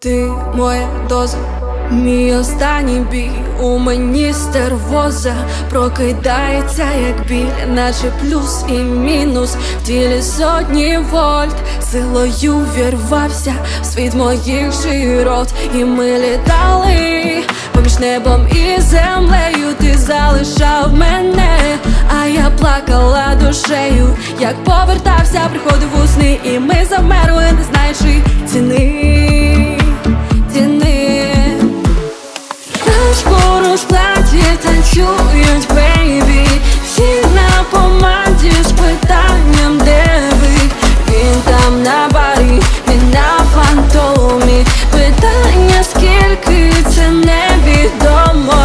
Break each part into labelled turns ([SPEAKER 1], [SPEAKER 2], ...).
[SPEAKER 1] Ти моя доза, мій останній бій. У мені стервоза прокидається як біль, наче плюс і мінус в тілі сотні вольт. Силою вірвався в світ моїх широт, і ми літали поміж небом і землею. Ти залишав мене, а я плакала душею, як повертався, приходив у сни, і ми завмерли, не знаючи ціни. На розкладі танцюють, бейбі, всі на помаді з питанням, де ви? Він там на барі, він на фантомі. Питання скільки, це невідомо.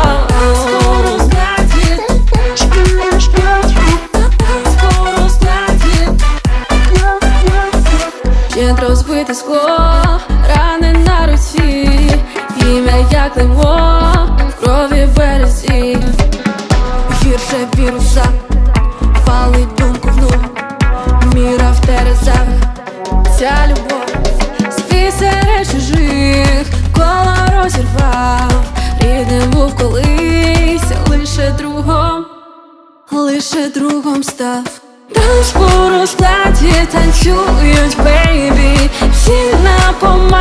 [SPEAKER 1] Ще розбите скло, рани на руці, ім'я як лимон в крові в березі. Гірше віруса, палить думку в нуль, міра в терезах. Ця любов свій серед чужих коло розірвав. Рідним був колись, лише другом став. Танцпо розкладі танцюють, бейбі, всі на помаді.